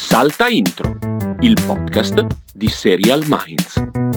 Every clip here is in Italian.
Salta Intro, il podcast di Serial Minds.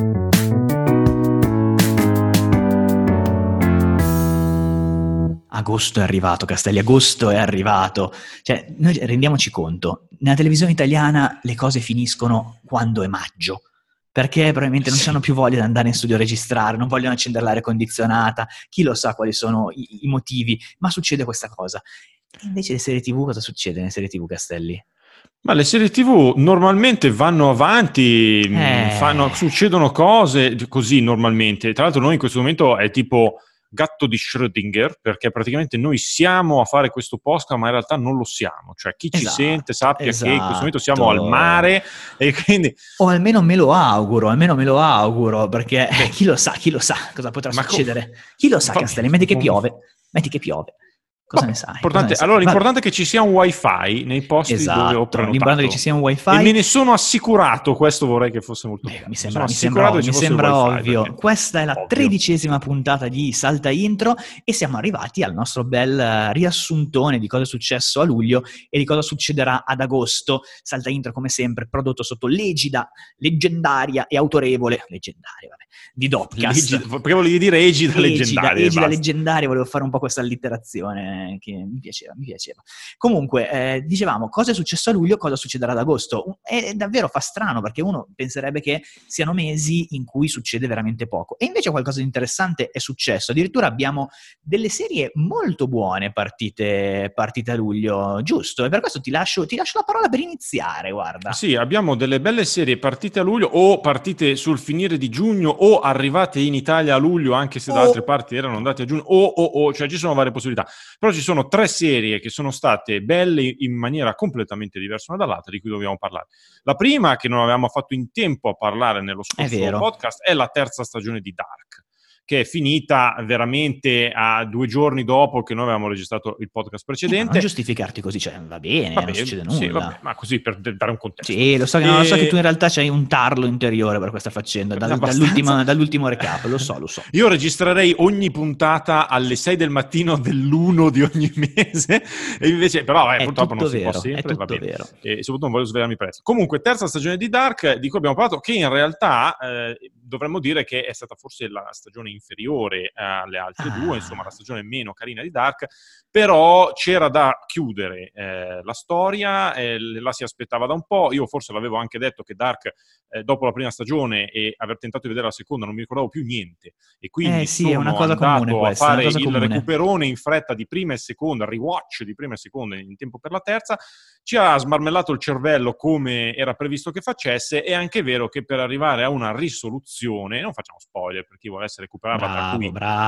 Agosto è arrivato, Castelli, agosto è arrivato. Cioè, noi rendiamoci conto, nella televisione italiana le cose finiscono quando è maggio, perché probabilmente non hanno più voglia di andare in studio a registrare, non vogliono accendere l'aria condizionata, chi lo sa quali sono i motivi, ma succede questa cosa. E invece le serie TV, cosa succede nelle serie TV, Castelli? Ma le serie TV normalmente vanno avanti, succedono cose così normalmente. Tra l'altro noi in questo momento è tipo gatto di Schrödinger, perché praticamente noi siamo a fare questo podcast, ma in realtà non lo siamo. Cioè chi ci sente sappia che in questo momento siamo al mare e quindi... O almeno me lo auguro, perché chi lo sa cosa potrà succedere. Chi lo sa, Castelli, metti che piove. Cosa ne sai? Allora, l'importante è che ci sia un wifi nei posti dove ho prenotato. L'importante è che ci sia un wifi. E me ne sono assicurato, questo vorrei che fosse molto chiaro. Mi sembra ovvio. Perché... Questa è la 13ª puntata di Salta Intro e siamo arrivati al nostro bel riassuntone di cosa è successo a luglio e di cosa succederà ad agosto. Salta Intro, come sempre, prodotto sotto l'egida leggendaria e autorevole, di Dopcast. Perché volevi dire egida leggendaria. Egida leggendaria, volevo fare un po' questa allitterazione che mi piaceva. Comunque, dicevamo, cosa è successo a luglio, cosa succederà ad agosto. E davvero fa strano, perché uno penserebbe che siano mesi in cui succede veramente poco. E invece qualcosa di interessante è successo. Addirittura abbiamo delle serie molto buone partite a luglio, giusto? E per questo ti lascio la parola per iniziare, guarda. Sì, abbiamo delle belle serie partite a luglio o partite sul finire di giugno o arrivate in Italia a luglio, anche se da altre parti erano andate a giugno, cioè ci sono varie possibilità. Però ci sono 3 serie che sono state belle in maniera completamente diversa una dall'altra, di cui dobbiamo parlare. La prima, che non avevamo fatto in tempo a parlare nello scorso podcast, è la 3ª stagione di Dark, che è finita veramente a 2 giorni dopo che noi avevamo registrato il podcast precedente. Non giustificarti così, cioè va bene, non succede nulla. Sì, ma così per dare un contesto. Sì, lo so che tu in realtà c'hai un tarlo interiore per questa faccenda, dall'ultimo recap, lo so. Io registrerei ogni puntata alle 6 del mattino dell'1 di ogni mese, e invece, però purtroppo non si può sempre, va bene. Vero. E soprattutto non voglio svegliarmi presto. Comunque, 3ª stagione di Dark, di cui abbiamo parlato, che in realtà dovremmo dire che è stata forse la stagione inferiore alle altre 2, insomma la stagione meno carina di Dark, però c'era da chiudere la storia, la si aspettava da un po'. Io forse l'avevo anche detto che Dark dopo la prima stagione e aver tentato di vedere la seconda non mi ricordavo più niente, e quindi è una cosa comune questa, a fare il recuperone in fretta di prima e seconda, il rewatch di prima e seconda in tempo per la terza. Ci ha smarmellato il cervello come era previsto che facesse. È anche vero che per arrivare a una risoluzione, non facciamo spoiler per chi vuole recuperarla,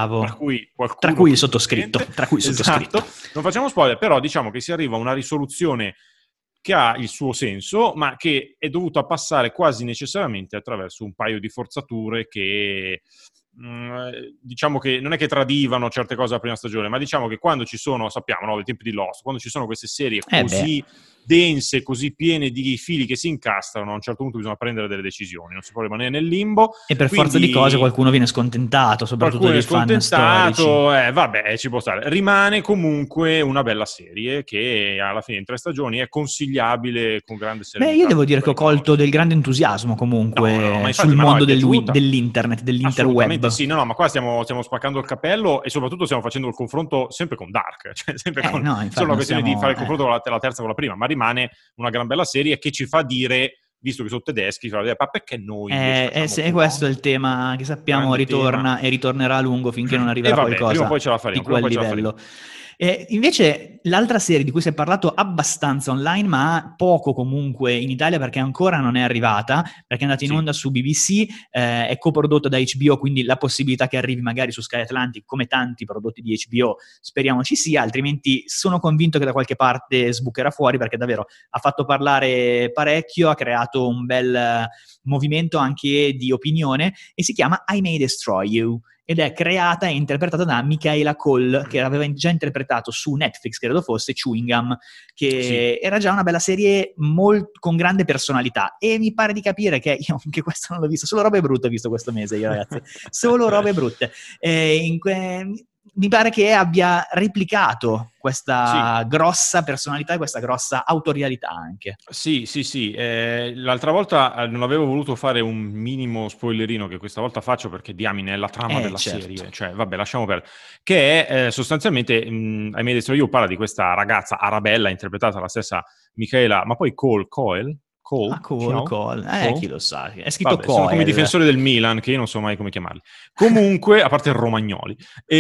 tra cui il sottoscritto. Esatto, non facciamo spoiler, però diciamo che si arriva a una risoluzione che ha il suo senso, ma che è dovuta passare quasi necessariamente attraverso un paio di forzature che... diciamo che non è che tradivano certe cose della prima stagione, ma diciamo che quando ci sono, sappiamo, ai tempi di Lost, quando ci sono queste serie così dense, così piene di fili che si incastrano, a un certo punto bisogna prendere delle decisioni, non si può rimanere nel limbo. E per forza di cose qualcuno viene scontentato, soprattutto dei fan storici. Ci può stare. Rimane comunque una bella serie che alla fine in 3 stagioni è consigliabile con grande serenità. Io devo dire che ho colto del grande entusiasmo comunque sul mondo dell'internet, dell'interweb. Sì, ma qua stiamo spaccando il cappello e soprattutto stiamo facendo il confronto sempre con Dark, cioè sempre solo una questione di fare il confronto con la terza con la prima, ma rimane una gran bella serie che ci fa dire, visto che sono tedeschi, ma perché noi questo è il tema che sappiamo ritorna e ritornerà a lungo finché non arriverà qualcosa prima o poi ce la faremo, di quel livello. Invece l'altra serie di cui si è parlato abbastanza online, ma poco comunque in Italia, perché ancora non è arrivata, perché è andata in onda su BBC, è coprodotta da HBO, quindi la possibilità che arrivi magari su Sky Atlantic, come tanti prodotti di HBO, speriamo ci sia, altrimenti sono convinto che da qualche parte sbucherà fuori, perché davvero ha fatto parlare parecchio, ha creato un bel movimento anche di opinione, e si chiama I May Destroy You. Ed è creata e interpretata da Michaela Coel, che aveva già interpretato su Netflix, credo fosse, Chewing Gum, che era già una bella serie con grande personalità. E mi pare di capire che io anche questo non l'ho visto, solo robe brutte ho visto questo mese io, ragazzi. Solo robe brutte. mi pare che abbia replicato questa grossa personalità e questa grossa autorialità anche. Sì. L'altra volta non avevo voluto fare un minimo spoilerino che questa volta faccio perché diamine è la trama della serie, cioè vabbè, lasciamo perdere, che è sostanzialmente, ai miei detto io, parla di questa ragazza Arabella interpretata dalla stessa Michaela, ma poi Cole? Chi lo sa, è scritto Vabbè, sono come i difensori del Milan, che io non so mai come chiamarli. Comunque, a parte il Romagnoli.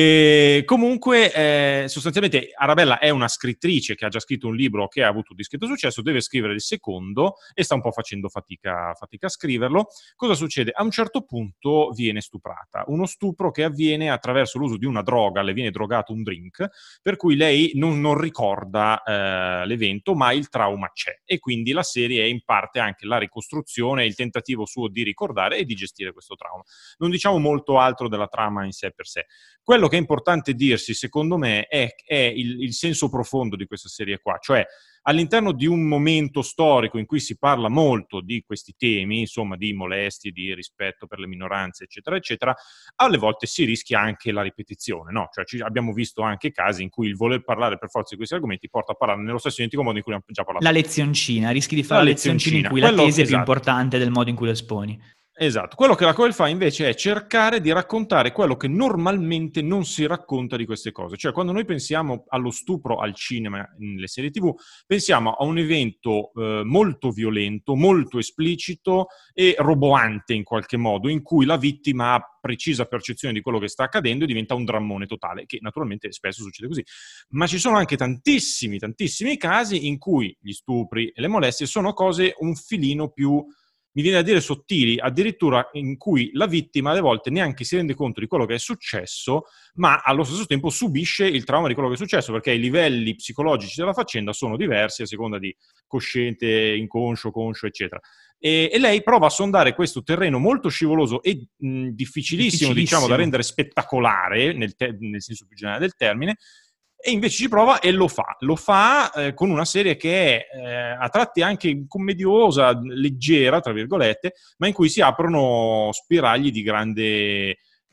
Comunque, sostanzialmente, Arabella è una scrittrice che ha già scritto un libro che ha avuto un discreto successo, deve scrivere il secondo e sta un po' facendo fatica a scriverlo. Cosa succede? A un certo punto viene stuprata. Uno stupro che avviene attraverso l'uso di una droga, le viene drogato un drink, per cui lei non ricorda l'evento, ma il trauma c'è. E quindi la serie è in parte anche la ricostruzione, il tentativo suo di ricordare e di gestire questo trauma. Non diciamo molto altro della trama in sé per sé. Quello che è importante dirsi, secondo me, è il senso profondo di questa serie qua, cioè all'interno di un momento storico in cui si parla molto di questi temi, insomma, di molestie, di rispetto per le minoranze, eccetera, eccetera, alle volte si rischia anche la ripetizione, no? Cioè abbiamo visto anche casi in cui il voler parlare per forza di questi argomenti porta a parlare nello stesso identico modo in cui abbiamo già parlato. La lezioncina, rischi di fare la lezioncina in cui la tesi è più importante del modo in cui lo esponi. Esatto, quello che la Coel fa invece è cercare di raccontare quello che normalmente non si racconta di queste cose, cioè quando noi pensiamo allo stupro al cinema, nelle serie TV, pensiamo a un evento molto violento, molto esplicito e roboante in qualche modo, in cui la vittima ha precisa percezione di quello che sta accadendo e diventa un drammone totale, che naturalmente spesso succede così. Ma ci sono anche tantissimi casi in cui gli stupri e le molestie sono cose un filino più, mi viene a dire, sottili, addirittura in cui la vittima alle volte neanche si rende conto di quello che è successo, ma allo stesso tempo subisce il trauma di quello che è successo, perché i livelli psicologici della faccenda sono diversi a seconda di cosciente, inconscio, conscio, eccetera. E lei prova a sondare questo terreno molto scivoloso e difficilissimo, diciamo, da rendere spettacolare, nel senso più generale del termine, e invece ci prova e lo fa con una serie che è a tratti anche commediosa, leggera, tra virgolette, ma in cui si aprono spiragli di grande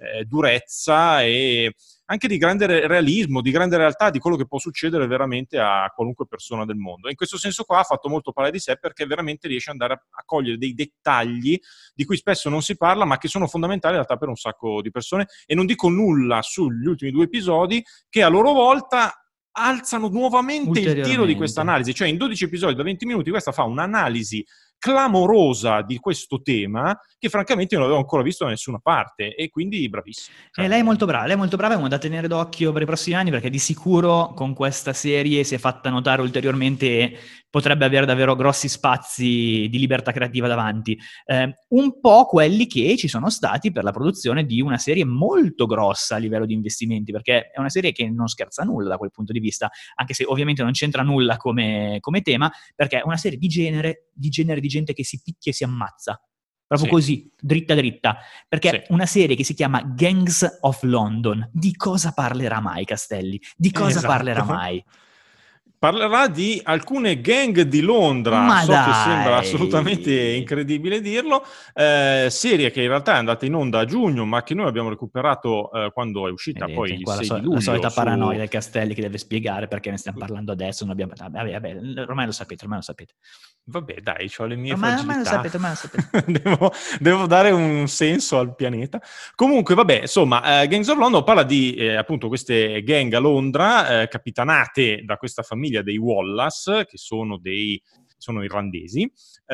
durezza e anche di grande realismo, di grande realtà di quello che può succedere veramente a qualunque persona del mondo. E in questo senso qua ha fatto molto parlare di sé, perché veramente riesce ad andare a cogliere dei dettagli di cui spesso non si parla, ma che sono fondamentali in realtà per un sacco di persone. E non dico nulla sugli ultimi 2 episodi, che a loro volta alzano nuovamente il tiro di questa analisi. Cioè in 12 episodi da 20 minuti questa fa un'analisi clamorosa di questo tema che francamente io non avevo ancora visto da nessuna parte, e quindi bravissima. Cioè, lei è molto brava, è uno da tenere d'occhio per i prossimi anni, perché di sicuro con questa serie si è fatta notare ulteriormente e potrebbe avere davvero grossi spazi di libertà creativa davanti. Un po' quelli che ci sono stati per la produzione di una serie molto grossa a livello di investimenti, perché è una serie che non scherza nulla da quel punto di vista, anche se ovviamente non c'entra nulla come tema, perché è una serie di genere di gente che si picchia e si ammazza. Proprio così, dritta, perché una serie che si chiama Gangs of London, di cosa parlerà mai, Castelli? Di cosa parlerà mai? Parlerà di alcune gang di Londra, Ma so dai! che sembra assolutamente incredibile dirlo, serie che in realtà è andata in onda a giugno, ma che noi abbiamo recuperato quando è uscita. Vedete, poi il 6 di luglio. La solita paranoia del Castelli che deve spiegare perché ne stiamo parlando adesso. Non abbiamo... Vabbè, ormai lo sapete. Vabbè, dai, ho le mie fragilità. Ormai lo sapete. devo dare un senso al pianeta. Comunque, vabbè, insomma, Gangs of London parla di appunto queste gang a Londra, capitanate da questa famiglia dei Wallace, che sono irlandesi,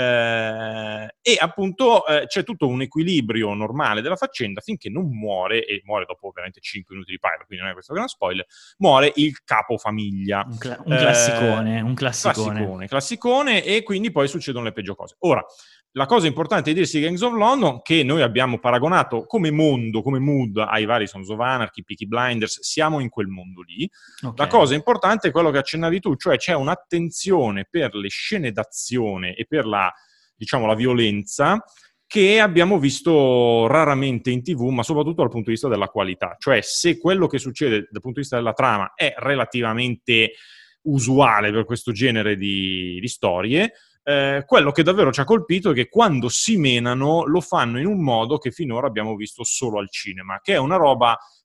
e appunto c'è tutto un equilibrio normale della faccenda finché non muore, e muore dopo ovviamente 5 minuti di pilot, quindi non è questo gran spoiler, muore il capofamiglia. Un classicone, e quindi poi succedono le peggio cose. Ora, la cosa importante di dirsi Gangs of London, che noi abbiamo paragonato come mondo, come mood ai vari Sons of Anarchy, Peaky Blinders, siamo in quel mondo lì. Okay. La cosa importante è quello che accennavi tu, cioè c'è un'attenzione per le scene d'azione e per la violenza che abbiamo visto raramente in TV, ma soprattutto dal punto di vista della qualità. Cioè, se quello che succede dal punto di vista della trama è relativamente usuale per questo genere di storie, quello che davvero ci ha colpito è che quando si menano lo fanno in un modo che finora abbiamo visto solo al cinema, che è una roba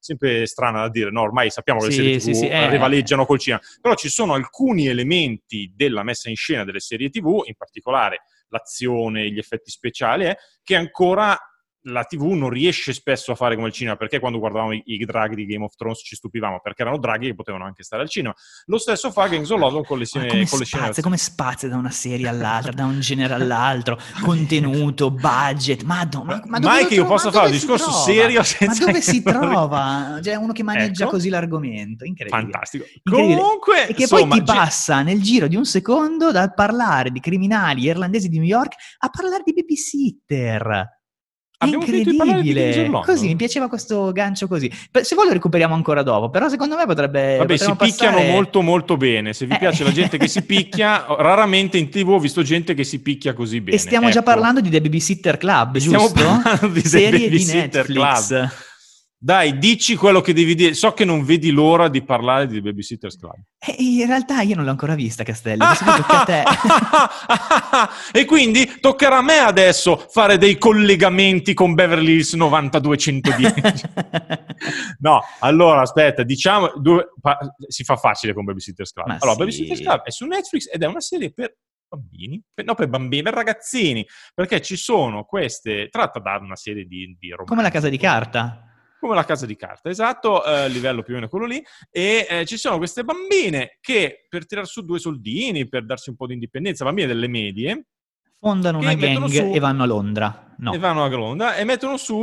sempre strana da dire, no? Ormai sappiamo che le Sì, serie TV rivaleggiano col cinema, però ci sono alcuni elementi della messa in scena delle serie TV, in particolare l'azione, gli effetti speciali, che ancora la TV non riesce spesso a fare come il cinema, perché quando guardavamo i draghi di Game of Thrones ci stupivamo, perché erano draghi che potevano anche stare al cinema. Lo stesso fa Gangs of London con le scene. Come spazia da una serie all'altra, da un genere all'altro, contenuto, budget, ma mai che io possa fare un discorso serio senza. Ma dove si trova? Cioè, uno che maneggia così l'argomento, incredibile. Fantastico. Incredibile. Comunque, e che poi ti passa nel giro di un secondo dal parlare di criminali irlandesi di New York a parlare di babysitter. È incredibile, così mi piaceva questo gancio così. Se vuoi lo recuperiamo ancora dopo, però secondo me potrebbe. Vabbè, si picchiano molto molto bene. Se vi piace la gente che si picchia, raramente in TV ho visto gente che si picchia così bene. E stiamo già parlando di The Babysitter Club, stiamo giusto? Parlando di serie di Netflix. Club. Dai, dici quello che devi dire. So che non vedi l'ora di parlare di The Babysitter's Club. In realtà io non l'ho ancora vista, Castelli. Tocca a te. E quindi toccherà a me adesso fare dei collegamenti con Beverly Hills 90210. No, allora aspetta, diciamo si fa facile con Babysitter's Club. Allora, sì. Babysitter's Club è su Netflix ed è una serie per bambini, per ragazzini, perché ci sono queste, tratta da una serie di romanzi. Come La Casa di Carta. Come La Casa di Carta, esatto, livello più o meno quello lì, e ci sono queste bambine che per tirare su 2 soldini, per darsi un po' di indipendenza, bambine delle medie, fondano una gang e vanno a Londra. No. E vanno a Londra e mettono su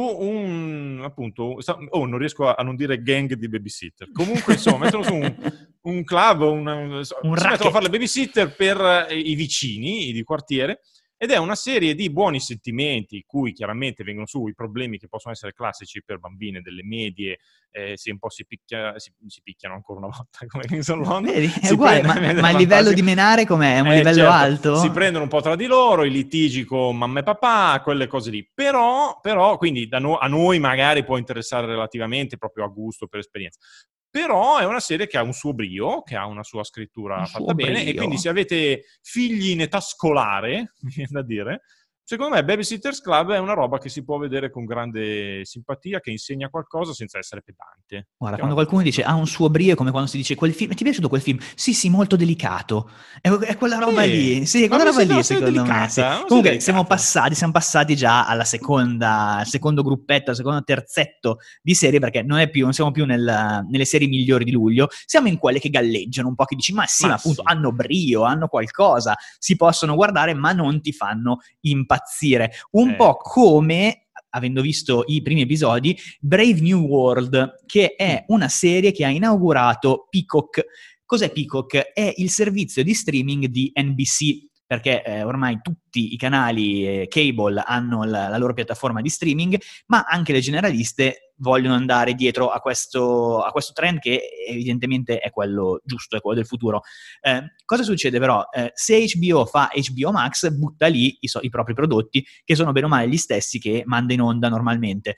non riesco a non dire gang di babysitter. Comunque, insomma, mettono su un club, si mettono a fare le babysitter per i vicini di quartiere. Ed è una serie di buoni sentimenti, cui chiaramente vengono su i problemi che possono essere classici per bambine delle medie, se un po' si picchiano ancora una volta, come Gangs of London. Vedi, è uguale, ma il livello di menare com'è? È un livello certo, alto? Si prendono un po' tra di loro, i litigi con mamma e papà, quelle cose lì. Però quindi a noi magari può interessare relativamente, proprio a gusto, per esperienza. Però è una serie che ha un suo brio, che ha una sua scrittura fatta bene, e quindi se avete figli in età scolare, mi viene da dire, secondo me Babysitter's Club è una roba che si può vedere con grande simpatia, che insegna qualcosa senza essere pedante. Guarda, quando qualcuno dice ha un suo brio, è come quando si dice quel film, ti è piaciuto quel film? Sì, molto delicato. È quella roba lì. Sì, quella roba lì, secondo me. Sì. Comunque siamo passati già al secondo gruppetto, al secondo terzetto di serie, perché non siamo più nelle serie migliori di luglio, siamo in quelle che galleggiano un po', che dici, ma appunto, hanno brio, hanno qualcosa, si possono guardare, ma non ti fanno impazzire. Un po' come, avendo visto i primi episodi, Brave New World, che è una serie che ha inaugurato Peacock. Cos'è Peacock? È il servizio di streaming di NBC, perché ormai tutti i canali cable hanno la loro piattaforma di streaming, ma anche le generaliste vogliono andare dietro a questo trend, che evidentemente è quello giusto, è quello del futuro. Cosa succede però? Se HBO fa HBO Max, butta lì i propri prodotti, che sono bene o male gli stessi che manda in onda normalmente.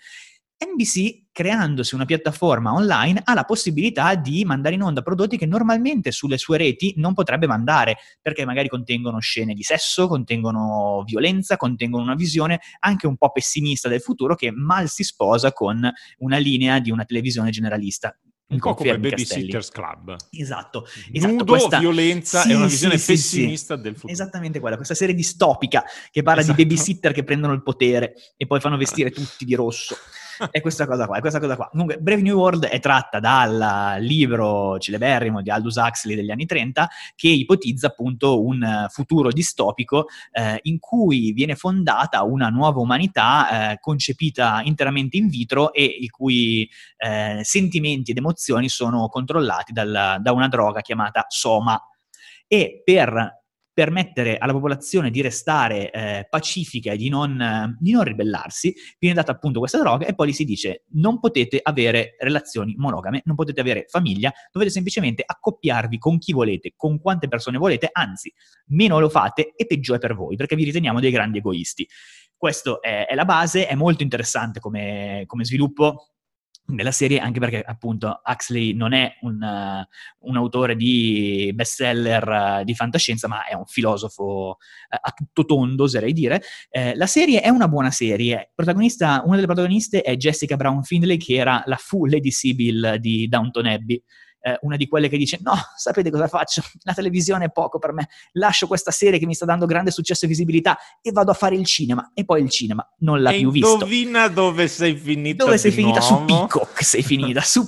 NBC, creandosi una piattaforma online, ha la possibilità di mandare in onda prodotti che normalmente sulle sue reti non potrebbe mandare, perché magari contengono scene di sesso, contengono violenza, contengono una visione anche un po' pessimista del futuro, che mal si sposa con una linea di una televisione generalista. Un po' come Babysitter's Club. Esatto. Nudo, violenza e una visione pessimista del futuro. Esattamente questa serie distopica che parla di babysitter che prendono il potere e poi fanno vestire tutti di rosso. È questa cosa qua. Comunque, Brave New World è tratta dal libro celeberrimo di Aldous Huxley degli anni 30, che ipotizza appunto un futuro distopico in cui viene fondata una nuova umanità concepita interamente in vitro e i cui sentimenti ed emozioni sono controllati da una droga chiamata Soma. E per permettere alla popolazione di restare pacifica e di non ribellarsi, viene data appunto questa droga, e poi gli si dice: non potete avere relazioni monogame, non potete avere famiglia, dovete semplicemente accoppiarvi con chi volete, con quante persone volete, anzi, meno lo fate e peggio è per voi, perché vi riteniamo dei grandi egoisti. Questo è la base, è molto interessante come sviluppo. della serie, anche perché appunto Huxley non è un autore di bestseller di fantascienza, ma è un filosofo a tutto tondo, oserei dire. La serie è una buona serie. Una delle protagoniste è Jessica Brown Findlay, che era la fu Lady Sybil di Downton Abbey. Una di quelle che dice: no, sapete cosa faccio? La televisione è poco per me, lascio questa serie che mi sta dando grande successo e visibilità e vado a fare il cinema. E poi il cinema non l'ha più visto. Indovina dove sei finita? Dove sei finita? Su Peacock sei finita, su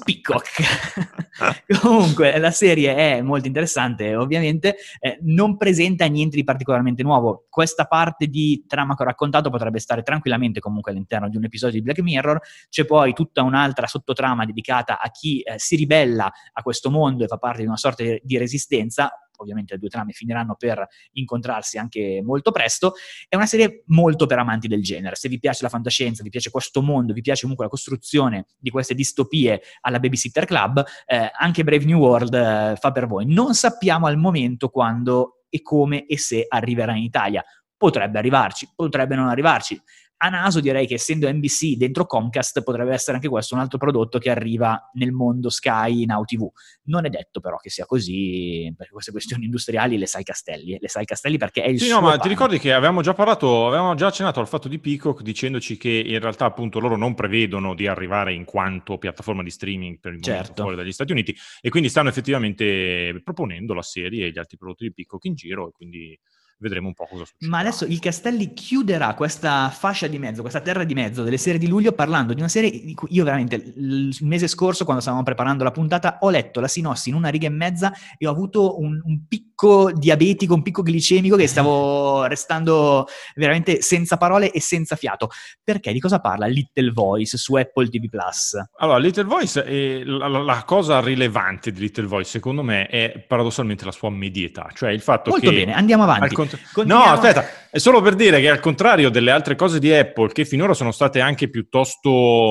Peacock. Comunque la serie è molto interessante, ovviamente non presenta niente di particolarmente nuovo. Questa parte di trama che ho raccontato potrebbe stare tranquillamente comunque all'interno di un episodio di Black Mirror. C'è poi tutta un'altra sottotrama dedicata a chi si ribella a questo mondo e fa parte di una sorta di resistenza. Ovviamente le due trame finiranno per incontrarsi anche molto presto. È una serie molto per amanti del genere. Se vi piace la fantascienza, vi piace questo mondo, vi piace comunque la costruzione di queste distopie alla Babysitter Club, anche Brave New World fa per voi. Non sappiamo al momento quando e come e se arriverà in Italia. Potrebbe arrivarci, potrebbe non arrivarci. A naso direi che, essendo NBC dentro Comcast, potrebbe essere anche questo un altro prodotto che arriva nel mondo Sky Now TV. Non è detto però che sia così, perché queste questioni industriali le sa Castelli perché è il suo ma pane. ti ricordi che avevamo già accennato al fatto di Peacock, dicendoci che in realtà appunto loro non prevedono di arrivare in quanto piattaforma di streaming per il momento fuori dagli Stati Uniti, e quindi stanno effettivamente proponendo la serie e gli altri prodotti di Peacock in giro, e quindi vedremo un po' cosa succede. Ma adesso il Castelli chiuderà questa fascia di mezzo, questa terra di mezzo delle serie di luglio, parlando di una serie di cui io veramente il mese scorso, quando stavamo preparando la puntata, ho letto la sinossi in una riga e mezza e ho avuto un picco diabetico, un picco glicemico, che stavo restando veramente senza parole e senza fiato. Perché? Di cosa parla Little Voice su Apple TV+. Allora, Little Voice, la cosa rilevante di Little Voice, secondo me, è paradossalmente la sua medietà. Cioè il fatto Molto che... bene, andiamo avanti. No, aspetta, è solo per dire che, al contrario delle altre cose di Apple, che finora sono state anche piuttosto,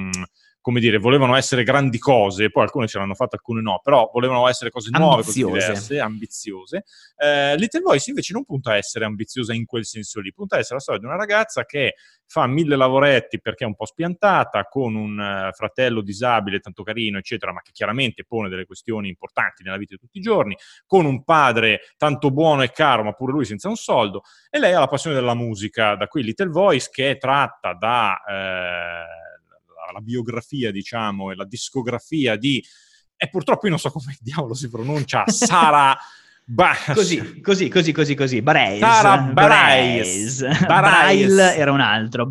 come dire, volevano essere grandi cose, poi alcune ce l'hanno fatte, alcune no, però volevano essere cose nuove, cose diverse, ambiziose. Little Voice invece non punta a essere ambiziosa in quel senso lì, punta a essere la storia di una ragazza che fa 1000 lavoretti perché è un po' spiantata, con un fratello disabile tanto carino, eccetera, ma che chiaramente pone delle questioni importanti nella vita di tutti i giorni, con un padre tanto buono e caro, ma pure lui senza un soldo, e lei ha la passione della musica, da qui Little Voice, che è tratta da la biografia, diciamo, e la discografia di... E purtroppo io non so come diavolo si pronuncia, Sarah... Così. Bareilles. Braille era un altro.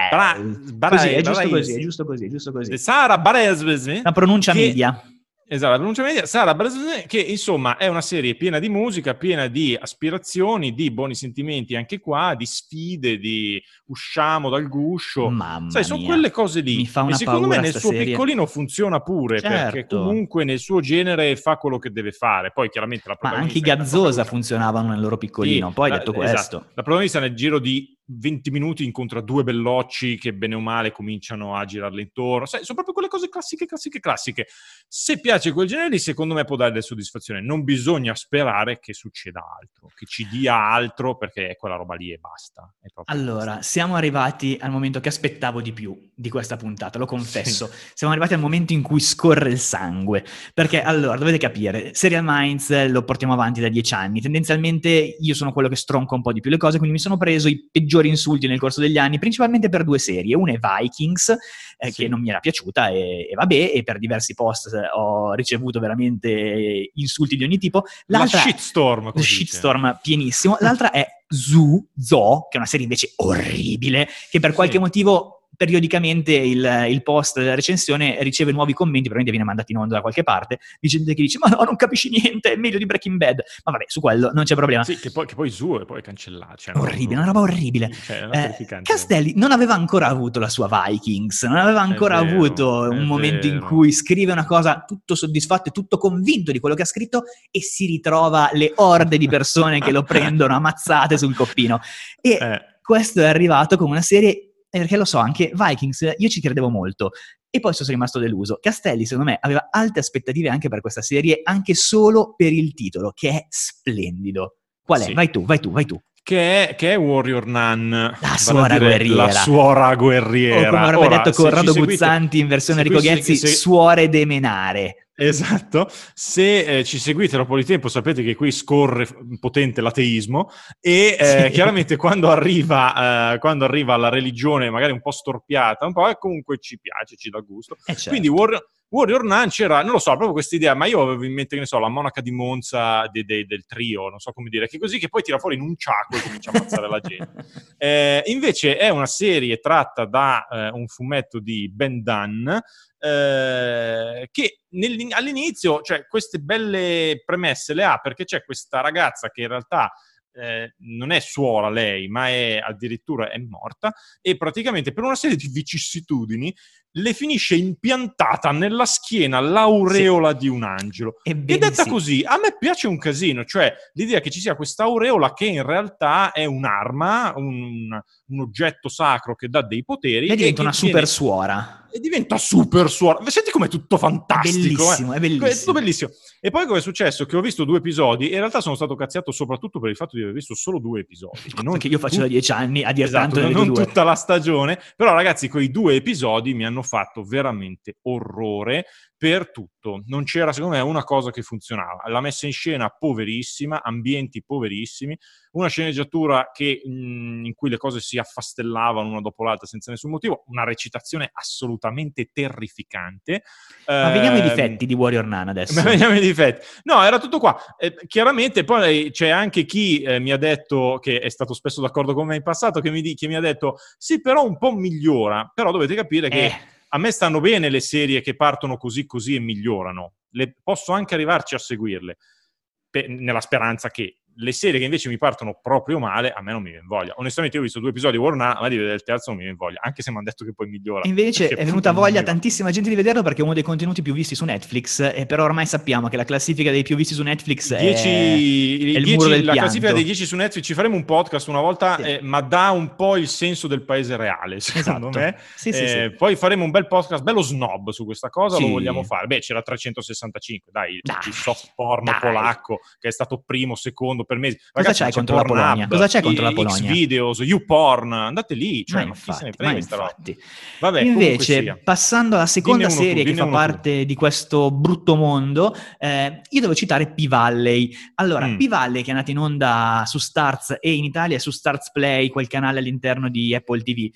È giusto così. Sarah Bareilles. La pronuncia media. Esatto, la pronuncia media. Sarah Bareilles, che insomma è una serie piena di musica, piena di aspirazioni, di buoni sentimenti anche qua, di sfide, di usciamo dal guscio. Mamma Sai, sono mia, quelle cose lì. Mi fa una e secondo me nel suo serie. piccolino funziona pure, perché comunque nel suo genere fa quello che deve fare. Poi chiaramente la protagonista... Ma anche i Gazzosa funzionavano nel loro piccolino. Sì, poi detto questo... Esatto. La protagonista nel giro di 20 minuti incontra due bellocci che bene o male cominciano a girarle intorno. Sai, sono proprio quelle cose classiche. Se piace quel genere lì, secondo me può dare delle soddisfazioni. Non bisogna sperare che succeda altro, che ci dia altro, perché è quella roba lì e basta. Allora, siamo arrivati al momento che aspettavo di più di questa puntata, lo confesso. Sì. Siamo arrivati al momento in cui scorre il sangue. Perché, allora, dovete capire, Serial Minds lo portiamo avanti da 10 anni. Tendenzialmente io sono quello che stronca un po' di più le cose, quindi mi sono preso i peggiori insulti nel corso degli anni, principalmente per due serie. Una è Vikings, che non mi era piaciuta, e vabbè, e per diversi post ho ricevuto veramente insulti di ogni tipo. L'altra, la shitstorm pienissimo. L'altra è Zoo, che è una serie invece orribile, che per qualche motivo periodicamente il post della recensione riceve nuovi commenti, probabilmente viene mandato in onda da qualche parte, di gente che dice: ma no, non capisci niente, è meglio di Breaking Bad. Ma vabbè, su quello non c'è problema. Sì, che poi Zoo è poi cancellato. Cioè, orribile, una roba orribile. Castelli non aveva ancora avuto la sua Vikings, non aveva ancora avuto un momento in cui scrive una cosa tutto soddisfatto e tutto convinto di quello che ha scritto, e si ritrova le orde di persone che lo prendono ammazzate sul coppino. E questo è arrivato come una serie... Perché lo so, anche Vikings, io ci credevo molto, e poi sono rimasto deluso. Castelli, secondo me, aveva alte aspettative anche per questa serie, anche solo per il titolo, che è splendido. Qual è? Vai tu. che è Warrior Nun, La suora guerriera. La suora guerriera. O come avrebbe detto Corrado se Guzzanti in versione se Enrico qui- Ghezzi, se- suore de menare. Esatto, se ci seguite da un po' di tempo sapete che qui scorre potente l'ateismo e Sì. chiaramente quando arriva la religione magari un po' storpiata, un po', comunque ci piace, ci dà gusto. Certo. Quindi Warrior Nun c'era, non lo so, proprio questa idea, ma io avevo in mente, che ne so, la monaca di Monza del trio, non so come dire, che così che poi tira fuori in un ciacco e comincia a ammazzare la gente. Invece è una serie tratta da un fumetto di Ben Dunn, che all'inizio, cioè, queste belle premesse le ha, perché c'è questa ragazza che in realtà non è suora lei, ma addirittura è morta, e praticamente per una serie di vicissitudini le finisce impiantata nella schiena l'aureola di un angelo. E detta così, a me piace un casino, cioè l'idea che ci sia questa aureola che in realtà è un'arma, un oggetto sacro che dà dei poteri. E diventa una super suora. E diventa super suora. Senti com'è tutto fantastico. È bellissimo. È tutto bellissimo. E poi cosa è successo? Che ho visto 2 episodi e in realtà sono stato cazziato soprattutto per il fatto di aver visto solo 2 episodi. Perché io faccio da 10 anni a dire esatto, tanto non tutta la stagione. Però ragazzi, quei 2 episodi mi hanno fatto veramente orrore per tutto. Non c'era, secondo me, una cosa che funzionava. La messa in scena poverissima, ambienti poverissimi, una sceneggiatura in cui le cose si affastellavano una dopo l'altra senza nessun motivo, una recitazione assolutamente terrificante. Ma vediamo i difetti di Warrior Nun adesso. Vediamo i difetti. No, era tutto qua. Chiaramente poi c'è anche chi mi ha detto, che è stato spesso d'accordo con me in passato, che mi ha detto sì, però un po' migliora. Però dovete capire che a me stanno bene le serie che partono così e migliorano. Posso anche arrivarci a seguirle, nella speranza che le serie che invece mi partono proprio male, a me non mi viene voglia. Onestamente io ho visto 2 episodi di Warrior Nun, ma di vedere il terzo non mi viene voglia, anche se mi hanno detto che poi migliora. E invece è venuta voglia a tantissima gente di vederlo perché è uno dei contenuti più visti su Netflix, però ormai sappiamo che la classifica dei più visti su Netflix è il muro del pianto. La classifica dei 10 su Netflix, ci faremo un podcast una volta, sì. Ma dà un po' il senso del paese reale, secondo me. Sì. Poi faremo un bel podcast, bello snob su questa cosa, lo vogliamo fare. Beh, c'era 365, dai, il soft porno polacco, che è stato primo, secondo, per mesi. Ragazzi, c'è contro la Polonia? Cosa c'è contro la Polonia? Xvideos, YouPorn, andate lì, cioè, ma chi se ne infatti, frega. Vabbè, invece, passando alla seconda serie che fa parte di questo brutto mondo, io devo citare P-Valley. Allora, P-Valley, che è andata in onda su Starz e in Italia su Starz Play, quel canale all'interno di Apple TV.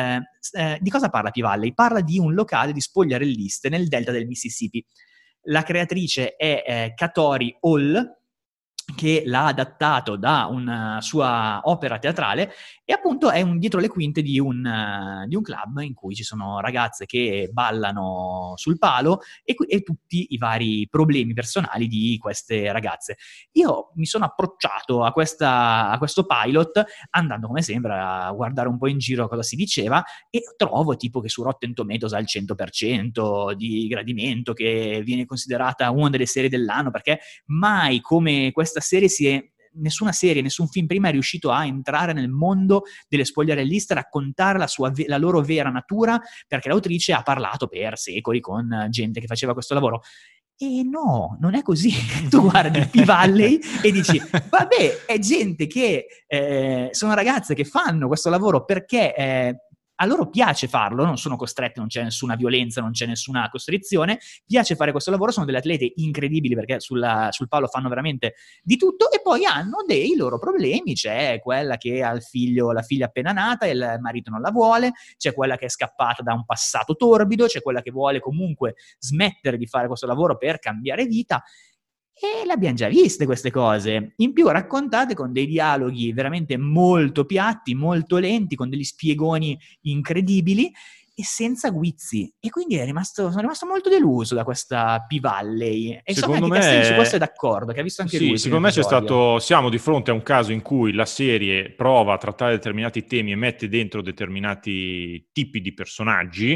Di cosa parla P-Valley? Parla di un locale di spogliarelliste nel delta del Mississippi. La creatrice è Katori Hall, che l'ha adattato da una sua opera teatrale e appunto è dietro le quinte di un club in cui ci sono ragazze che ballano sul palo e tutti i vari problemi personali di queste ragazze. Io mi sono approcciato a questo pilot andando, come sembra, a guardare un po' in giro cosa si diceva e trovo tipo che su Rotten Tomatoes ha il 100% di gradimento, che viene considerata una delle serie dell'anno, perché mai come questa serie nessun film prima è riuscito a entrare nel mondo delle spogliarelliste, raccontare la loro vera natura, perché l'autrice ha parlato per secoli con gente che faceva questo lavoro. E no, non è così. Tu guardi P-Valley e dici, vabbè, è gente che sono ragazze che fanno questo lavoro perché a loro piace farlo, non sono costrette, non c'è nessuna violenza, non c'è nessuna costrizione, piace fare questo lavoro, sono delle atlete incredibili perché sul palo fanno veramente di tutto e poi hanno dei loro problemi, c'è quella che ha la figlia appena nata e il marito non la vuole, c'è quella che è scappata da un passato torbido, c'è quella che vuole comunque smettere di fare questo lavoro per cambiare vita. E le abbiamo già viste queste cose, in più raccontate con dei dialoghi veramente molto piatti, molto lenti, con degli spiegoni incredibili e senza guizzi. E quindi sono rimasto molto deluso da questa P-Valley. E so che Castelli su questo è d'accordo, che ha visto anche lui. Sì, secondo me siamo di fronte a un caso in cui la serie prova a trattare determinati temi e mette dentro determinati tipi di personaggi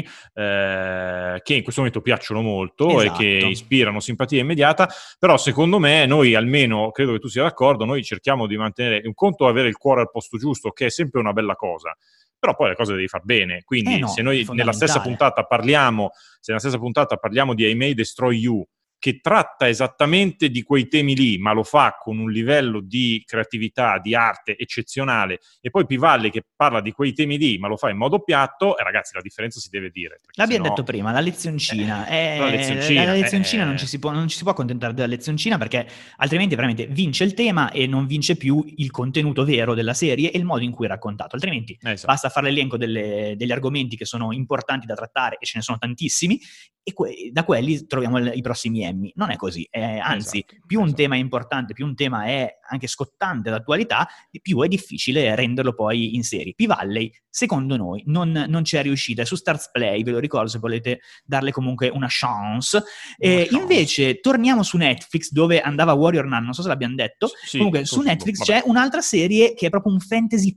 che in questo momento piacciono molto, esatto, e che ispirano simpatia immediata, però secondo me noi, almeno credo che tu sia d'accordo, noi cerchiamo di mantenere un conto, avere il cuore al posto giusto, che è sempre una bella cosa. Però poi le cose devi far bene, quindi se noi nella stessa puntata parliamo di I May Destroy You che tratta esattamente di quei temi lì, ma lo fa con un livello di creatività, di arte eccezionale, e poi P-Valley che parla di quei temi lì, ma lo fa in modo piatto, e ragazzi, la differenza si deve dire. L'abbiamo detto prima, la lezioncina. La lezioncina. La lezioncina non ci si può accontentare della lezioncina, perché altrimenti veramente vince il tema e non vince più il contenuto vero della serie e il modo in cui è raccontato. Altrimenti basta fare l'elenco degli argomenti che sono importanti da trattare, e ce ne sono tantissimi, e da quelli troviamo i prossimi Emmy. Non è così, anzi, più un tema è importante, più un tema è anche scottante d'attualità, più è difficile renderlo poi in serie. P-Valley, secondo noi, non ci è riuscita. È su Stars Play, ve lo ricordo se volete darle comunque una chance. Invece torniamo su Netflix, dove andava Warrior Nun, non so se l'abbiamo detto. Comunque su Netflix c'è un'altra serie che è proprio un fantasy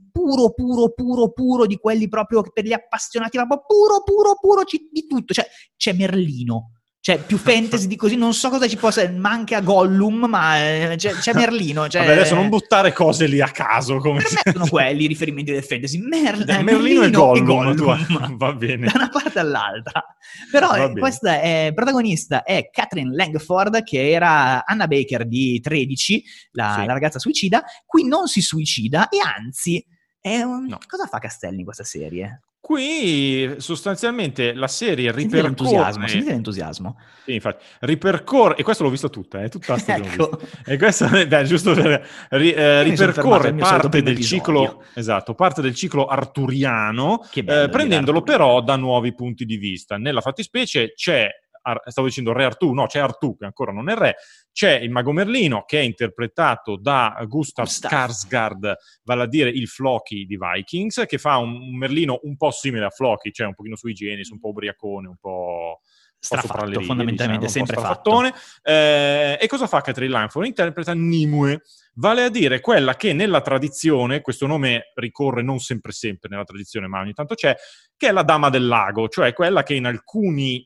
puro, di quelli proprio per gli appassionati, proprio puro, di tutto. Cioè, c'è Merlino. Cioè, più fantasy di così, non so cosa ci possa, manca Gollum, ma c'è Merlino. Vabbè, adesso non buttare cose lì a caso. Come per me sono quelli i riferimenti del fantasy. Merlino e Gollum. Va bene. Da una parte all'altra. Però questa protagonista è Catherine Langford, che era Anna Baker di 13, la ragazza suicida. Qui non si suicida, e anzi, cosa fa Castelli in questa serie? Qui sostanzialmente la serie ripercorre... Sentite l'entusiasmo. Sì, infatti, ripercorre, e questo l'ho vista tutta la stagione. Ecco. E questo è giusto per ripercorre parte del ciclo, parte del ciclo arturiano, prendendolo però da nuovi punti di vista. Nella fattispecie c'è, stavo dicendo Re Artù, no, c'è Artù che ancora non è re, c'è il mago Merlino che è interpretato da Gustav Skarsgård, vale a dire il Floki di Vikings, che fa un Merlino un po' simile a Floki, cioè un pochino sui generis, un po' ubriacone, un po' strafatto, righe, fondamentalmente, diciamo, sempre fatto. E cosa fa Catherine Langford? Interpreta Nimue, vale a dire quella che nella tradizione, questo nome ricorre non sempre nella tradizione, ma ogni tanto c'è, che è la Dama del Lago, cioè quella che in alcune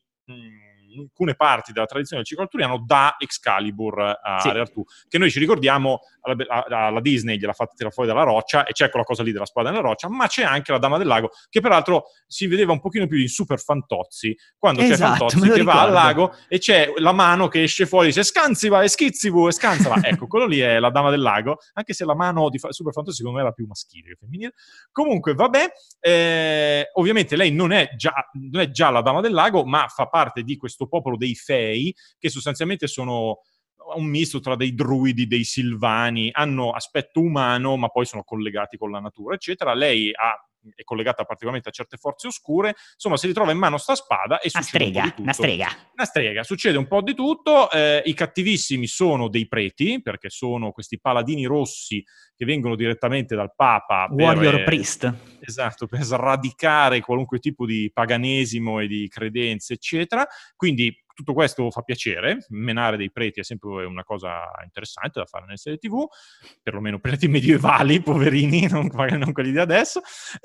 parti della tradizione del ciclo arturiano dà Excalibur a Re Artù, che noi ci ricordiamo alla Disney gliela fa tirare fuori dalla roccia, e c'è quella cosa lì della spada nella roccia, ma c'è anche la Dama del Lago, che peraltro si vedeva un pochino più in Super Fantozzi, quando c'è Fantozzi che va al lago e c'è la mano che esce fuori e dice scanziva e schizzivu e scanzava. Ecco, quello lì è la Dama del Lago, anche se la mano di Super Fantozzi secondo me era più maschile che femminile. Comunque ovviamente lei non è già la Dama del Lago, ma fa parte di questo popolo dei Fei, che sostanzialmente sono un misto tra dei druidi, dei silvani, hanno aspetto umano, ma poi sono collegati con la natura, eccetera. Lei è collegata particolarmente a certe forze oscure, insomma si ritrova in mano sta spada e succede un po' di tutto. Una strega, succede un po' di tutto. I cattivissimi sono dei preti, perché sono questi paladini rossi che vengono direttamente dal Papa. Warrior priest. Esatto, per sradicare qualunque tipo di paganesimo e di credenze, eccetera. Quindi tutto questo fa piacere, menare dei preti è sempre una cosa interessante da fare nelle serie TV, perlomeno preti medievali, poverini, non quelli di adesso.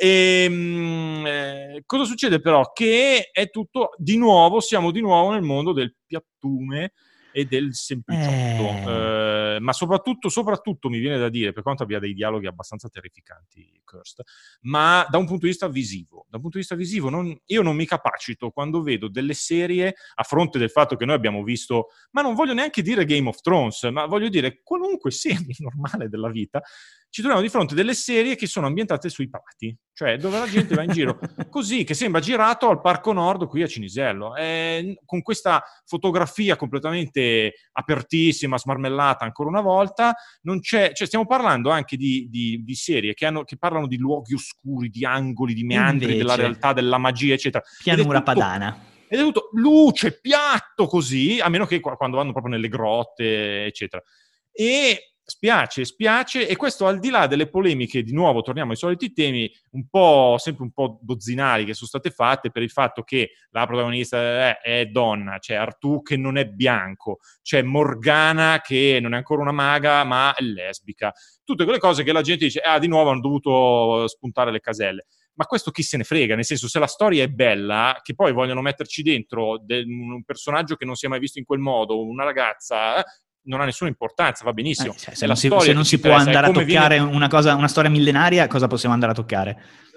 Cosa succede però? Che è tutto, siamo di nuovo nel mondo del piattume e del sempliciotto, ma soprattutto mi viene da dire, per quanto abbia dei dialoghi abbastanza terrificanti Kirst, ma da un punto di vista visivo io non mi capacito quando vedo delle serie, a fronte del fatto che noi abbiamo visto, ma non voglio neanche dire Game of Thrones, ma voglio dire qualunque serie normale della vita, ci troviamo di fronte delle serie che sono ambientate sui prati, cioè dove la gente va in giro così, che sembra girato al Parco Nord qui a Cinisello, con questa fotografia completamente apertissima, smarmellata ancora una volta. Non c'è, cioè stiamo parlando anche di serie che parlano di luoghi oscuri, di angoli, di meandri della realtà, della magia, eccetera. Pianura padana. Ed è tutto luce, piatto così, a meno che quando vanno proprio nelle grotte, eccetera. E spiace, e questo al di là delle polemiche, di nuovo torniamo ai soliti temi, sempre un po' dozzinali che sono state fatte per il fatto che la protagonista è donna, c'è Artù che non è bianco, c'è Morgana che non è ancora una maga ma è lesbica, tutte quelle cose che la gente dice di nuovo hanno dovuto spuntare le caselle. Ma questo chi se ne frega, nel senso, se la storia è bella, che poi vogliono metterci dentro un personaggio che non si è mai visto in quel modo, una ragazza, non ha nessuna importanza, va benissimo. Se non si può andare a toccare una storia millenaria, cosa possiamo andare a toccare?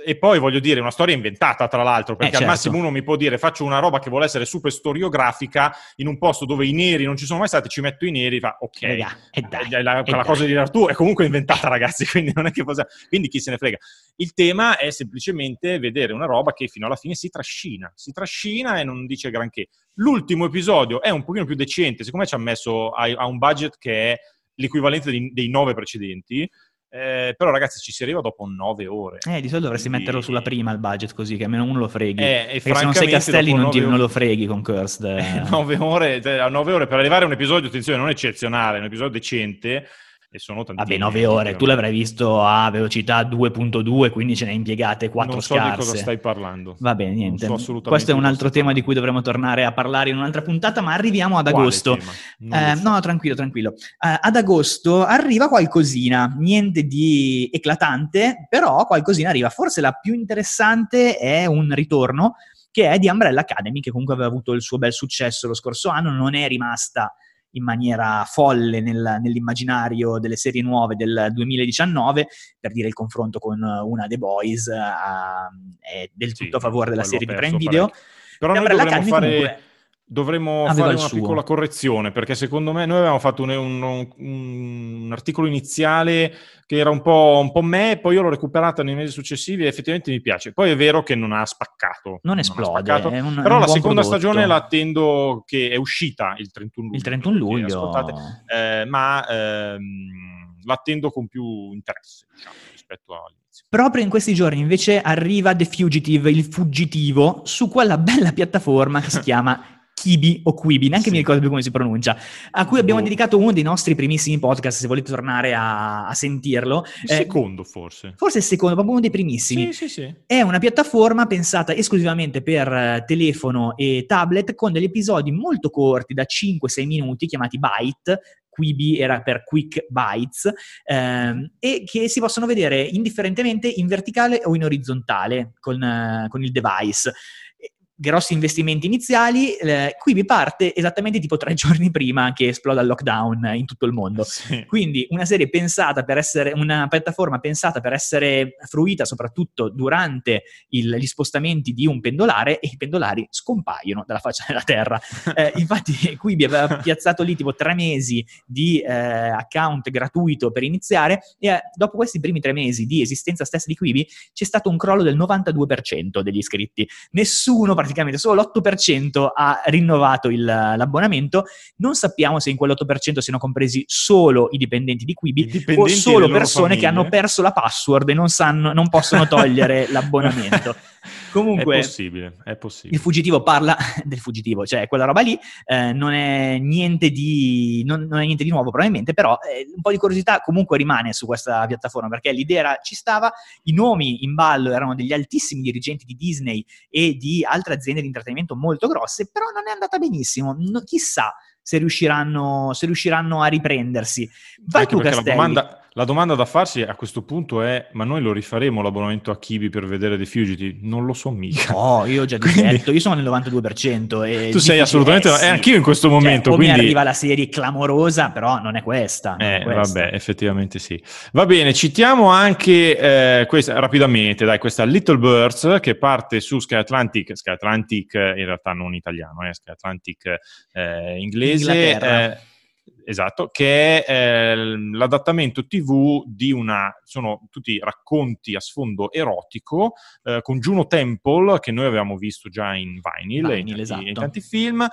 E poi voglio dire, una storia inventata tra l'altro, perché al certo. massimo uno mi può dire faccio una roba che vuole essere super storiografica in un posto dove i neri non ci sono mai stati, ci metto i neri, fa ok, la cosa di Artù è comunque inventata ragazzi, quindi non è che quindi chi se ne frega. Il tema è semplicemente vedere una roba che fino alla fine si trascina e non dice granché. L'ultimo episodio è un pochino più decente, secondo me ci ha messo a un budget che è l'equivalente dei 9 precedenti. Però ragazzi ci si arriva dopo 9 ore. Di solito dovresti metterlo sulla prima il budget, così che almeno uno lo freghi. E perché se non sei Castelli non lo freghi con Cursed. 9 ore per arrivare a un episodio, attenzione, non eccezionale, un episodio decente, e sono tantissime. Vabbè, 9 ore, tu l'avrai visto a velocità 2.2, quindi ce ne hai impiegate 4 non so scarse. di cosa stai parlando. Vabbè, niente. Non so assolutamente. Questo è un altro tema di cui dovremo tornare a parlare in un'altra puntata, ma arriviamo ad agosto. No, tranquillo. Ad agosto arriva qualcosina, niente di eclatante, però qualcosina arriva. Forse la più interessante è un ritorno, che è di Umbrella Academy, che comunque aveva avuto il suo bel successo lo scorso anno, non è rimasta in maniera folle nell'immaginario delle serie nuove del 2019, per dire il confronto con una The Boys è del tutto a favore della serie di Prime Video. Però noi dovremmo fare una piccola correzione, perché secondo me noi avevamo fatto un articolo iniziale che era un po' me, poi io l'ho recuperata nei mesi successivi e effettivamente mi piace. Poi è vero che non ha spaccato. Non esplode. Però la seconda stagione la attendo, che è uscita il 31 luglio. Il 31 luglio. Ma l'attendo con più interesse, diciamo, rispetto all'inizio. Proprio in questi giorni invece arriva The Fugitive, il fuggitivo, su quella bella piattaforma che si chiama Quibi o Quibi, neanche mi ricordo più come si pronuncia, a cui abbiamo dedicato uno dei nostri primissimi podcast, se volete tornare a sentirlo. Il secondo forse. Forse il secondo, proprio uno dei primissimi. Sì. È una piattaforma pensata esclusivamente per telefono e tablet, con degli episodi molto corti, da 5-6 minuti, chiamati Byte. Quibi era per Quick Bites, e che si possono vedere indifferentemente in verticale o in orizzontale con il device. Grossi investimenti iniziali, Quibi parte esattamente tipo 3 giorni prima che esploda il lockdown in tutto il mondo. Sì. Quindi una serie pensata per essere, una piattaforma pensata per essere fruita soprattutto durante gli spostamenti di un pendolare, e i pendolari scompaiono dalla faccia della terra. Infatti Quibi aveva piazzato lì tipo 3 mesi di account gratuito per iniziare, e dopo questi primi 3 mesi di esistenza stessa di Quibi c'è stato un crollo del 92% degli iscritti. Nessuno, praticamente solo l'8% ha rinnovato l'abbonamento. Non sappiamo se in quell'8% siano compresi solo i dipendenti di Quibi o solo persone che hanno perso la password e non possono togliere l'abbonamento. Comunque, è possibile. Il fuggitivo parla del fuggitivo, cioè quella roba lì non è niente di nuovo probabilmente, però un po' di curiosità comunque rimane su questa piattaforma, perché l'idea ci stava, i nomi in ballo erano degli altissimi dirigenti di Disney e di altre aziende di intrattenimento molto grosse, però non è andata benissimo. Chissà se riusciranno a riprendersi. Vai tu, Castelli. La domanda da farsi a questo punto è: ma noi lo rifaremo l'abbonamento a Quibi per vedere The Fugitive? Non lo so mica. No, io ho già detto, io sono nel 92%. E tu sei assolutamente, sì. Anch'io in questo momento. Cioè, quindi mi arriva la serie clamorosa, però non è questa. Vabbè, effettivamente sì. Va bene, citiamo anche questa rapidamente, questa Little Birds che parte su Sky Atlantic in realtà non italiano, Sky Atlantic inglese. Esatto, che è l'adattamento TV di sono tutti racconti a sfondo erotico, con Juno Temple, che noi avevamo visto già in Vinyl in tanti film,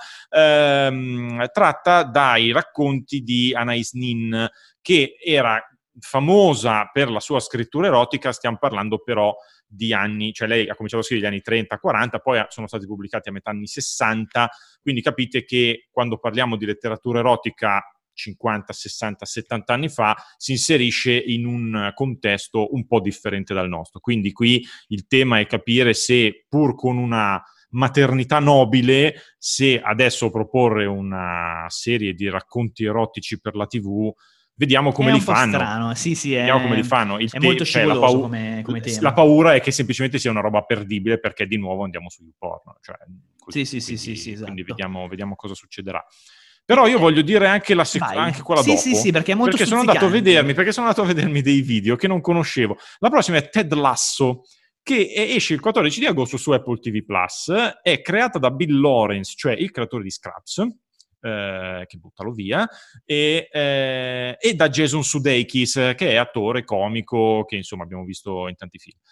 tratta dai racconti di Anais Nin, che era famosa per la sua scrittura erotica. Stiamo parlando però di anni, cioè lei ha cominciato a scrivere negli anni 30-40, poi sono stati pubblicati a metà anni 60, quindi capite che quando parliamo di letteratura erotica 50, 60, 70 anni fa si inserisce in un contesto un po' differente dal nostro. Quindi qui il tema è capire se, pur con una maternità nobile, se adesso proporre una serie di racconti erotici per la TV, vediamo come li fanno. È un po' strano, sì, vediamo come li fanno. È molto scivoloso come tema. La paura è che semplicemente sia una roba perdibile, perché di nuovo andiamo su YouPorn. Cioè, sì, esatto. Quindi vediamo cosa succederà. Però io voglio dire anche anche quella dopo. Sì, perché è molto perché sono andato a vedermi dei video che non conoscevo. La prossima è Ted Lasso, che esce il 14 di agosto su Apple TV+, è creata da Bill Lawrence, cioè il creatore di Scraps, che buttalo via, e da Jason Sudeikis, che è attore comico, che insomma abbiamo visto in tanti film.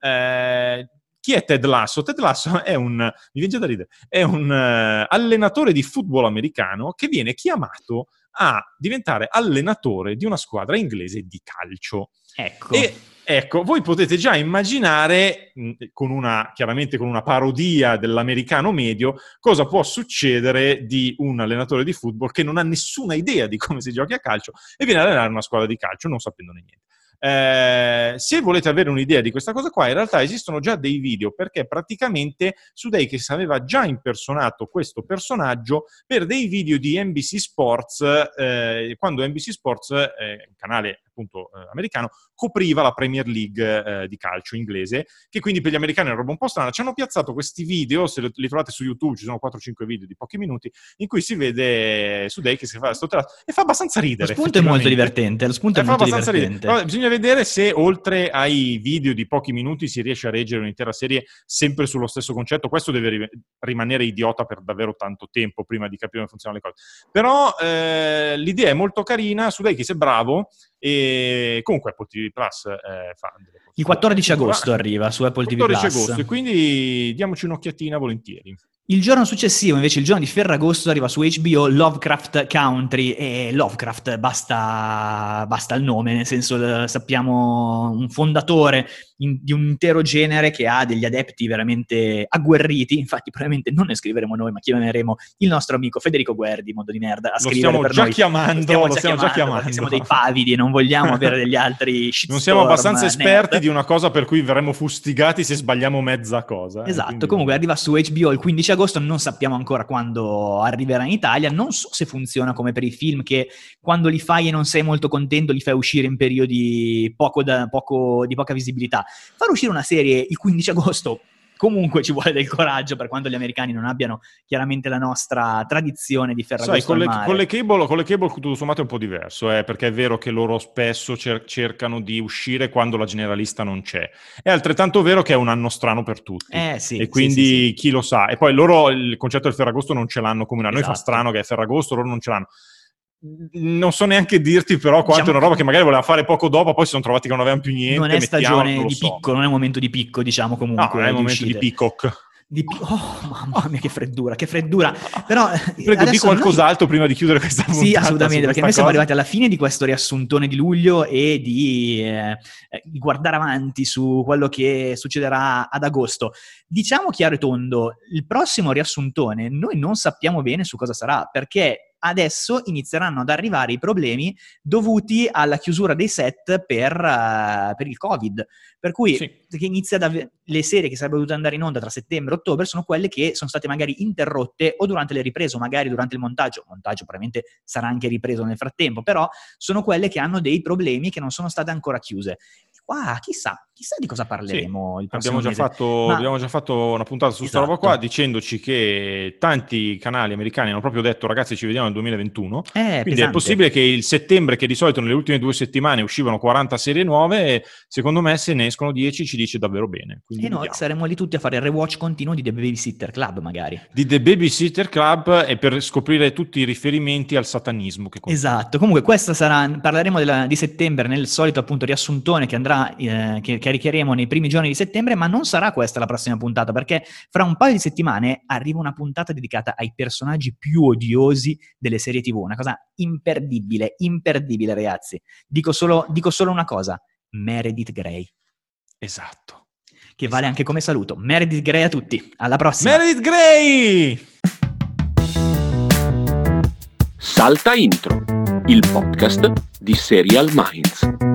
Chi è Ted Lasso? Ted Lasso è mi viene già da ridere, è un allenatore di football americano che viene chiamato a diventare allenatore di una squadra inglese di calcio. Ecco. E ecco, voi potete già immaginare, chiaramente con una parodia dell'americano medio, cosa può succedere di un allenatore di football che non ha nessuna idea di come si giochi a calcio e viene ad allenare una squadra di calcio non sapendone niente. Se volete avere un'idea di questa cosa qua, in realtà esistono già dei video, perché praticamente Sudeikis aveva già impersonato questo personaggio per dei video di NBC Sports, quando NBC Sports, un canale appunto americano, copriva la Premier League di calcio inglese, che quindi per gli americani è una roba un po' strana. Ci hanno piazzato questi video, se li trovate su YouTube, ci sono 4-5 video di pochi minuti, in cui si vede Sudeikis che fa sto teatro, e fa abbastanza ridere. Lo spunto è molto divertente, Però bisogna vedere se oltre ai video di pochi minuti si riesce a reggere un'intera serie sempre sullo stesso concetto. Questo deve rimanere idiota per davvero tanto tempo prima di capire come funzionano le cose. Però l'idea è molto carina, Sudeikis è bravo, e comunque Apple TV Plus fa delle cose. Il 14 agosto arriva su Apple TV Plus. 14 agosto, e quindi diamoci un'occhiatina volentieri. Il giorno successivo, invece, il giorno di Ferragosto, arriva su HBO Lovecraft Country, e Lovecraft basta il nome, nel senso sappiamo un fondatore di un intero genere che ha degli adepti veramente agguerriti. Infatti probabilmente non ne scriveremo noi, ma chiameremo il nostro amico Federico Guerdi, Mondo di Nerd, a scrivere per noi. Lo stiamo già chiamando. Siamo dei pavidi e non vogliamo avere degli altri shitstorm. Non siamo abbastanza esperti nerd di una cosa per cui verremo fustigati se sbagliamo mezza cosa. Esatto, quindi... comunque arriva su HBO il 15 agosto, non sappiamo ancora quando arriverà in Italia, non so se funziona come per i film che quando li fai e non sei molto contento li fai uscire in periodi di poca visibilità. Far uscire una serie il 15 agosto comunque ci vuole del coraggio, per quanto gli americani non abbiano chiaramente la nostra tradizione di Ferragosto al mare. Con le cable tutto sommato è un po' diverso, perché è vero che loro spesso cercano di uscire quando la generalista non c'è. È altrettanto vero che è un anno strano per tutti. Sì, e quindi sì. Chi lo sa. E poi loro il concetto del Ferragosto non ce l'hanno come a noi, Esatto. fa strano che è Ferragosto, loro non ce l'hanno. Non so neanche dirti però quanto è una roba che magari voleva fare poco dopo, poi si sono trovati che non avevano più niente. Non è stagione di picco, non è un momento di picco, diciamo, comunque. No, è un momento di peacock. Mamma mia, che freddura. Però prego, di qualcos'altro prima di chiudere questa puntata. Sì, assolutamente, perché noi siamo arrivati alla fine di questo riassuntone di luglio e di guardare avanti su quello che succederà ad agosto. Diciamo chiaro e tondo, il prossimo riassuntone noi non sappiamo bene su cosa sarà, perché adesso inizieranno ad arrivare i problemi dovuti alla chiusura dei set per il Covid. Per cui che inizia le serie che sarebbero dovute andare in onda tra settembre e ottobre sono quelle che sono state magari interrotte o durante le riprese o magari durante il montaggio. Il montaggio probabilmente sarà anche ripreso nel frattempo, però sono quelle che hanno dei problemi che non sono state ancora chiuse. Qua chissà di cosa parleremo il prossimo mese. Abbiamo già fatto una puntata su questa roba qua, dicendoci che tanti canali americani hanno proprio detto: ragazzi, ci vediamo nel 2021. Quindi pesante. È possibile che il settembre, che di solito nelle ultime 2 settimane uscivano 40 serie nuove, secondo me se ne escono 10 ci dice davvero bene. Quindi noi saremo lì tutti a fare il rewatch continuo di The Babysitter Club, magari. Di The Babysitter Club, e per scoprire tutti i riferimenti al satanismo. Esatto, comunque questa parleremo di settembre nel solito appunto riassuntone che andrà che caricheremo nei primi giorni di settembre, ma non sarà questa la prossima puntata, perché fra un paio di settimane arriva una puntata dedicata ai personaggi più odiosi delle serie TV, una cosa imperdibile ragazzi. Dico solo una cosa: Meredith Grey. Esatto. Che vale anche come saluto. Meredith Grey a tutti, alla prossima. Meredith Grey! Salta Intro, il podcast di Serial Minds.